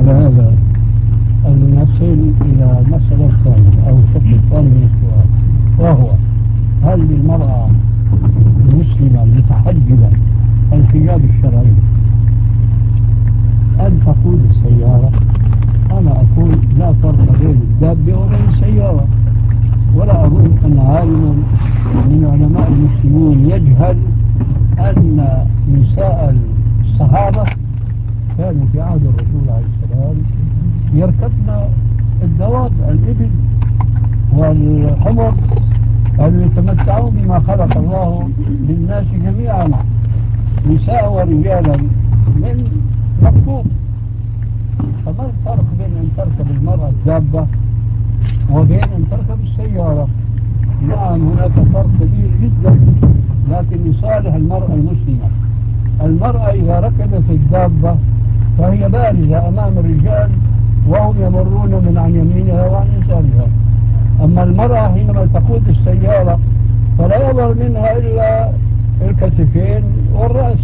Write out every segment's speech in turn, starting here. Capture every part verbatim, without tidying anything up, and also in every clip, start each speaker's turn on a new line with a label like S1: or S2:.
S1: على هذا نصل إلى مسألة ثانية أو شق ثاني من السؤال، وهو هل للمرأة المسلمة المتحجبة الحجاب الشرعي أن تقود السيارة؟ أنا أقول لا فرق بين الدابة وبين السيارة، ولا أظن أن عالما من علماء المسلمين يجهل أن نساء الصحابة كانوا في عهد الرسول عليه السلام يركبن الدواب، الإبل والحمر، كانوا يتمتعون بما خلق الله للناس جميعا نساء ورجالا من مكتوب. فما الفرق بين أن تركب المرأة الدابة وبين أن تركب السيارة؟ نعم هناك فرق كبير جدا، لكن لصالح المرأة المسلمة. المرأة إذا ركبت الدابة فهي بارزة أمام الرجال وهم يمرون من عن يمينها وعن يسارها. أما المرأة حينما تقود السيارة فلا يظهر منها إلا الكتفين والرأس.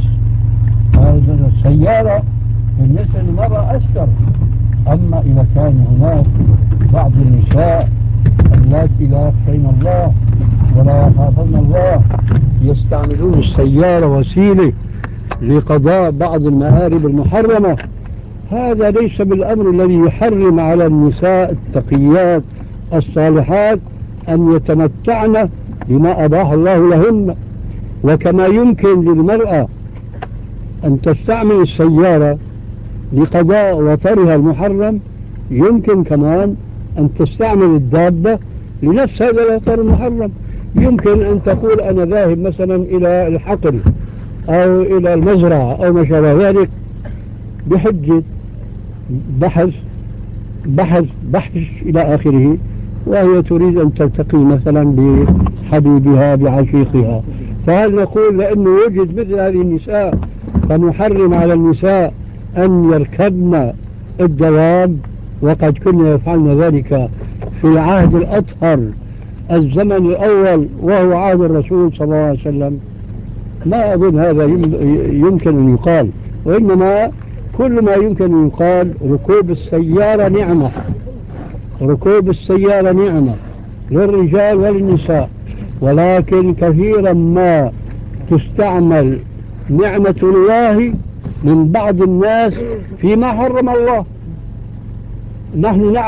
S1: السيارة بالنسبة للمرأة أستر. أما إذا كان هناك بعض النساء التي لا يخشين الله ولا يخافون الله يستعملون السيارة وسيلة لقضاء بعض المآرب المحرمة، هذا ليس بالأمر الذي يحرم على النساء التقيات الصالحات أن يتمتعن بما أباح الله لهن. وكما يمكن للمرأة أن تستعمل السيارة لقضاء وطرها المحرم، يمكن كمان أن تستعمل الدابة لنفس هذا الوطر المحرم. يمكن أن تقول أنا ذاهب مثلا إلى الحقل أو إلى المزرعة أو ما شابه ذلك بحجة بحث بحث بحث إلى آخره، وهي تريد أن تلتقي مثلا بحبيبها بعشيقها، فهل نقول لأنه يوجد مثل هذه النساء فنحرم على النساء أن يركبن الدواب؟ وقد كنا يفعلن ذلك في العهد الأطهر الزمن الأول وهو عهد الرسول صلى الله عليه وسلم. ما أظن هذا يمكن أن يقال، وإنما كل ما يمكن أن يقال ركوب السيارة نعمة، ركوب السيارة نعمة للرجال وللنساء، ولكن كثيرا ما تستعمل نعمة الله من بعض الناس فيما حرم الله. نحن نعلم